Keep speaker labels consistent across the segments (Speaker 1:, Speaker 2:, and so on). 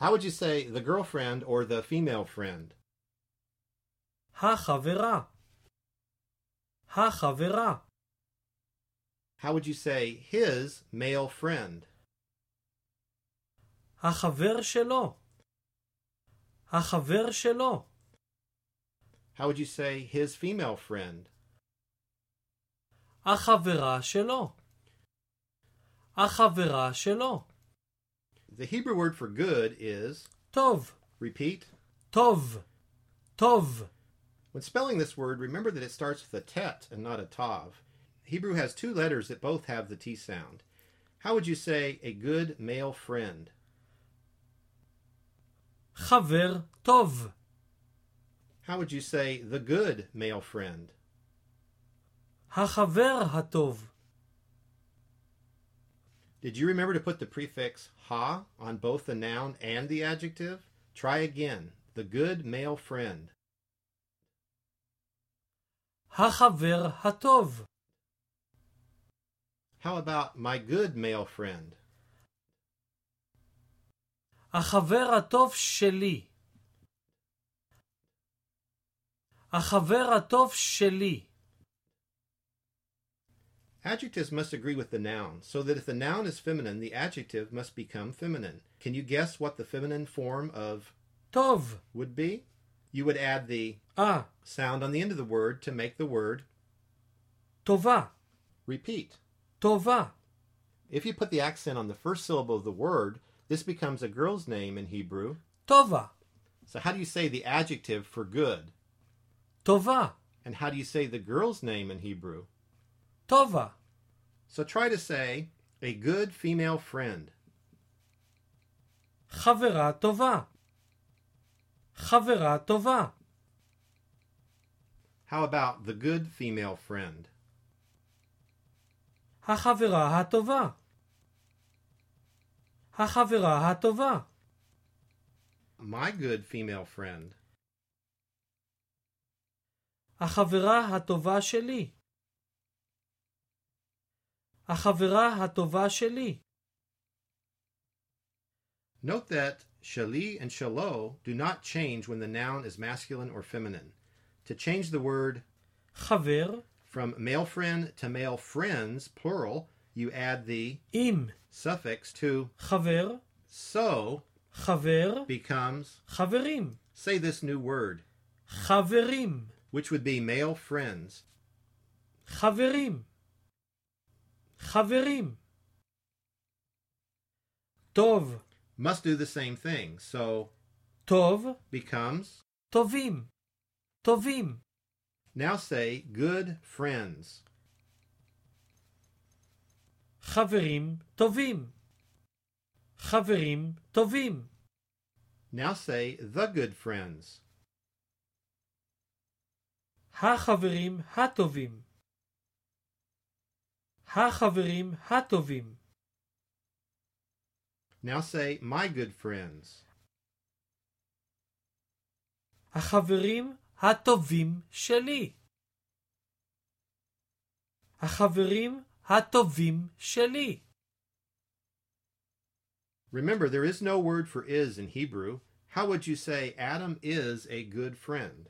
Speaker 1: How would you say the girlfriend or the female friend?
Speaker 2: החברה. החברה.
Speaker 1: How would you say his male friend?
Speaker 2: החבר שלו. החבר שלו.
Speaker 1: How would you say his female friend?
Speaker 2: החברה שלו. החברה שלו.
Speaker 1: The Hebrew word for good is
Speaker 2: טוב.
Speaker 1: repeat.
Speaker 2: טוב. טוב.
Speaker 1: When spelling this word, remember that it starts with a tet and not a tav. Hebrew has two letters that both have the T sound. How would you say a good male friend?
Speaker 2: חבר טוב.
Speaker 1: How would you say the good male friend?
Speaker 2: החבר הטוב.
Speaker 1: Did you remember to put the prefix ha on both the noun and the adjective? Try again. The good male friend.
Speaker 2: החבר הטוב.
Speaker 1: How about my good male friend?
Speaker 2: החבר הטוב שלי. החבר הטוב שלי.
Speaker 1: Adjectives must agree with the noun, so that if the noun is feminine, the adjective must become feminine. Can you guess what the feminine form of
Speaker 2: טוב.
Speaker 1: would be? You would add the sound on the end of the word to make the word
Speaker 2: טובה.
Speaker 1: repeat.
Speaker 2: טובה.
Speaker 1: If you put the accent on the first syllable of the word, this becomes a girl's name in Hebrew.
Speaker 2: טובה.
Speaker 1: So how do you say the adjective for good?
Speaker 2: טובה.
Speaker 1: And how do you say the girl's name in Hebrew?
Speaker 2: טובה.
Speaker 1: So try to say a good female friend.
Speaker 2: חברה טובה. חברה טובה.
Speaker 1: How about the good female friend?
Speaker 2: החברה הטובה. החברה הטובה.
Speaker 1: My good female friend.
Speaker 2: החברה הטובה שלי. החברה הטובה שלי.
Speaker 1: Note that shali and shalo do not change when the noun is masculine or feminine. To change the word
Speaker 2: חבר.
Speaker 1: from male friend to male friends, plural, you add the
Speaker 2: עם.
Speaker 1: suffix to
Speaker 2: חבר.
Speaker 1: so
Speaker 2: חבר.
Speaker 1: becomes,
Speaker 2: חברים.
Speaker 1: say this new word,
Speaker 2: חברים.
Speaker 1: which would be male friends.
Speaker 2: חברים. חברים. טוב.
Speaker 1: Must do the same thing. So
Speaker 2: טוב.
Speaker 1: becomes,
Speaker 2: טובים. טובים.
Speaker 1: now say good friends.
Speaker 2: חברים טובים. חברים טובים.
Speaker 1: Now say the good friends.
Speaker 2: החברים הטובים. החברים הטובים.
Speaker 1: Now say my good friends.
Speaker 2: החברים הטובים שלי. החברים הטובים שלי.
Speaker 1: Remember, there is no word for is in Hebrew. How would you say Adam is a good friend?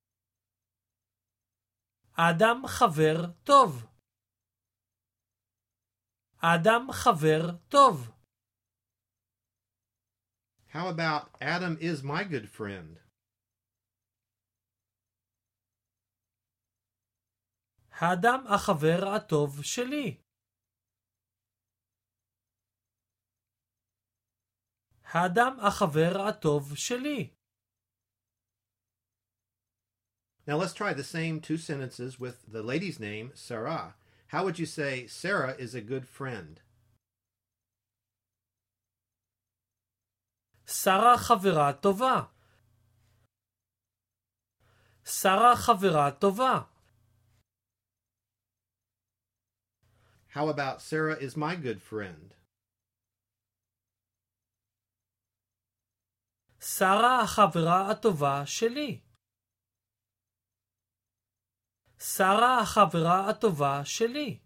Speaker 2: אדם חבר טוב. אדם חבר טוב.
Speaker 1: How about Adam is my good friend?
Speaker 2: האדם החבר הטוב שלי. האדם החבר הטוב שלי.
Speaker 1: Now let's try the same two sentences with the lady's name, Sarah. How would you say Sarah is a good friend?
Speaker 2: שרה חברה טובה. שרה חברה טובה.
Speaker 1: How about Sarah is my good friend?
Speaker 2: שרה החברה הטובה שלי. שרה החברה הטובה שלי.